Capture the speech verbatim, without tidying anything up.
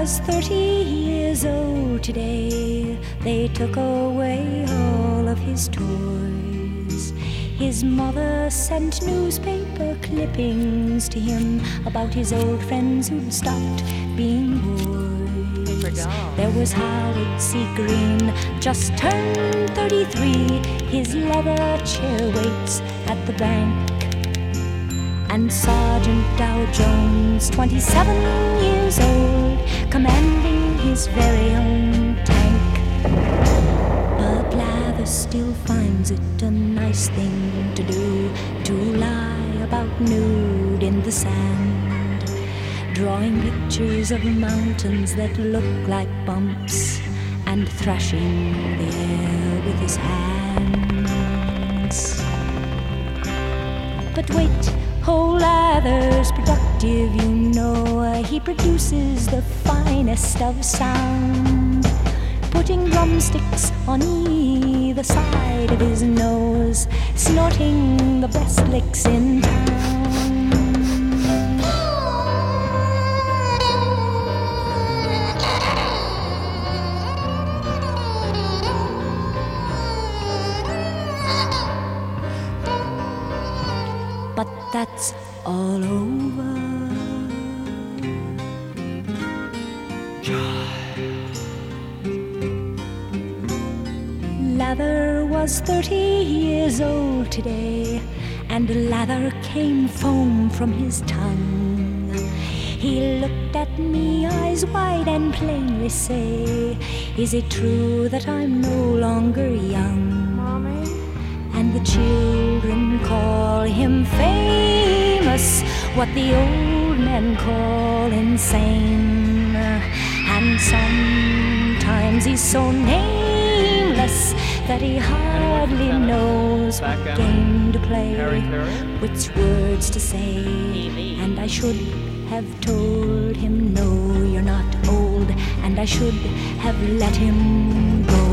was thirty years old today. They took away all of his toys. His mother sent newspaper clippings to him about his old friends who'd stopped being boys. There was Howard C. Green, just turned thirty-three. His leather chair waits at the bank. And Sergeant Dow Jones, twenty-seven years old, commanding his very own tank. But Lather still finds it a nice thing to do, to lie about nude in the sand, drawing pictures of mountains that look like bumps, and thrashing the air with his hands. But wait, whole Lather's productive, you know. He produces the finest of sound, putting drumsticks on either side of his nose, snorting the best licks in town. But that's all over. Lather was thirty years old today, and lather came foam from his tongue. He looked at me, eyes wide, and plainly say, "Is it true that I'm no longer young?" Mommy? And the children call him famous, what the old men call insane. And sometimes he's so nameless that he hardly knows what game to play, which words to say. And I should have told him, no, you're not old, and I should have let him go.